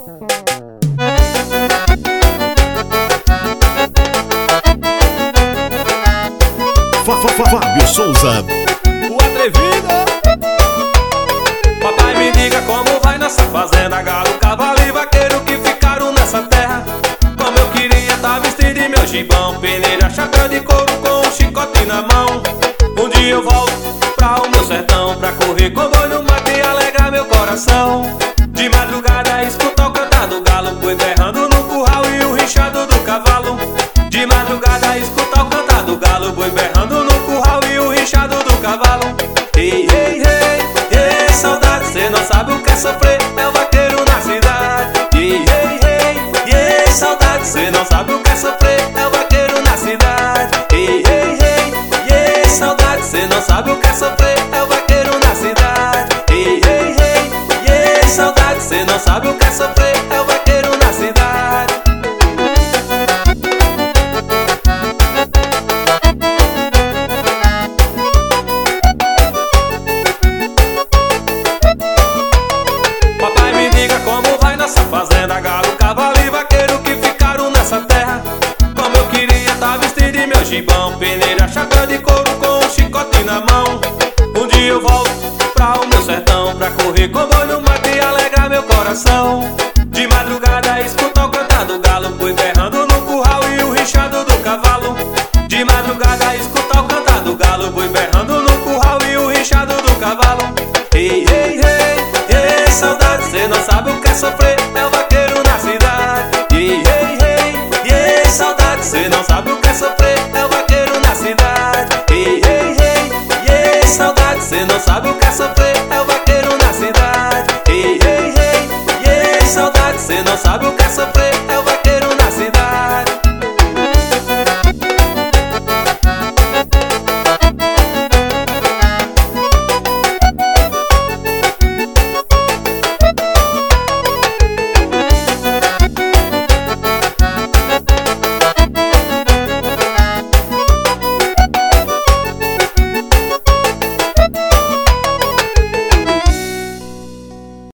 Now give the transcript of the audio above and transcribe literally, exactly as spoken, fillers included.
Fábio Souza, o atrevido. Papai, me diga como vai nessa fazenda, galo, cavalo e vaqueiro que ficaram nessa terra. Como eu queria tá vestido de meu gibão, peneira, chapéu de couro com um chicote na mão. Um dia eu volto pra o meu sertão, pra correr com boi no mato e alegrar meu coração. De madrugada escuto o cantar do galo, boi berrando no curral e o rinchado do cavalo. De madrugada escuto o cantar do galo, boi berrando no curral e o rinchado do cavalo. Ei, ei, ei, ei, saudade, cê não sabe o que é sofrer, é o vaqueiro na cidade. Ei, ei, ei, ei, saudade, cê não sabe o que é sofrer, é o vaqueiro na cidade. Ei, ei, ei, ei, saudade, cê não sabe o que é sofrer, é o vaqueiro na cidade. Ei, ei, ei, ei, saudade, cê não sabe o que é sofrer, é o vaqueiro na cidade. Papai, me diga como vai nessa fazenda, galo, cavalo e vaqueiro que ficaram nessa terra. Como eu queria tá vestido de meu gibão, peneira, chapéu de couro com um chicote na mão. Um dia eu volto pra o meu sertão, pra correr com boi no mato e alegrar meu coração. De madrugada escuto o cantar do galo, boi berrando no curral e o rinchado do cavalo. De madrugada escuto o cantar do galo, boi berrando no curral e o rinchado do cavalo. Ei, ei, ei, ei, saudade, cê não sabe o que é sofrer, é o vaqueiro na cidade. Ei, ei, ei, ei, saudade, cê não sabe o que é sofrer, é o vaqueiro na cidade. Ei, ei, ei, ei, saudade, cê não sabe o que é sofrer, é o vaqueiro na cidade. Ei, ei, ei, ei, saudade, cê não sabe o que é sofrer, é o